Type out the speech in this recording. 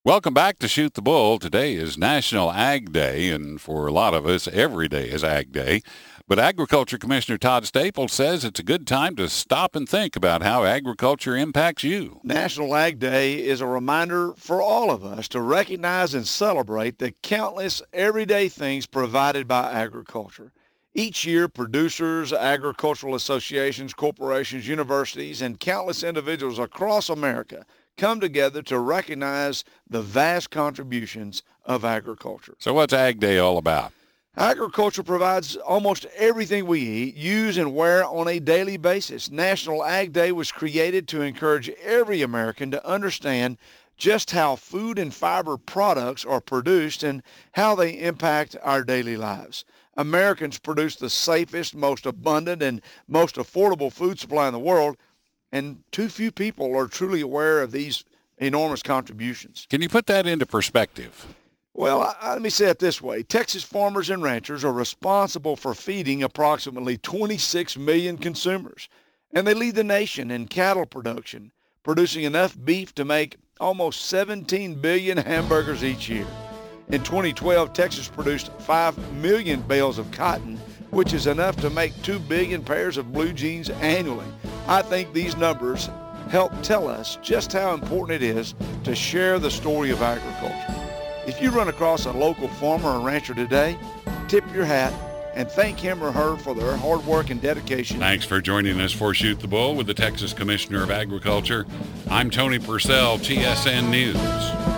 Welcome back to Shoot the Bull. Today is National Ag Day, and for a lot of us, every day is Ag Day. But Agriculture Commissioner Todd Staples says it's a good time to stop and think about how agriculture impacts you. National Ag Day is a reminder for all of us to recognize and celebrate the countless everyday things provided by agriculture. Each year, producers, agricultural associations, corporations, universities, and countless individuals across America come together to recognize the vast contributions of agriculture. So what's Ag Day all about? Agriculture provides almost everything we eat, use, and wear on a daily basis. National Ag Day was created to encourage every American to understand just how food and fiber products are produced and how they impact our daily lives. Americans produce the safest, most abundant, and most affordable food supply in the world, and too few people are truly aware of these enormous contributions. Can you put that into perspective? Well, let me say it this way. Texas farmers and ranchers are responsible for feeding approximately 26 million consumers, and they lead the nation in cattle production, producing enough beef to make almost 17 billion hamburgers each year. In 2012, Texas produced 5 million bales of cotton, which is enough to make 2 billion pairs of blue jeans annually. I think these numbers help tell us just how important it is to share the story of agriculture. If you run across a local farmer or rancher today, tip your hat and thank him or her for their hard work and dedication. Thanks for joining us for Shoot the Bull with the Texas Commissioner of Agriculture. I'm Tony Purcell, TSN News.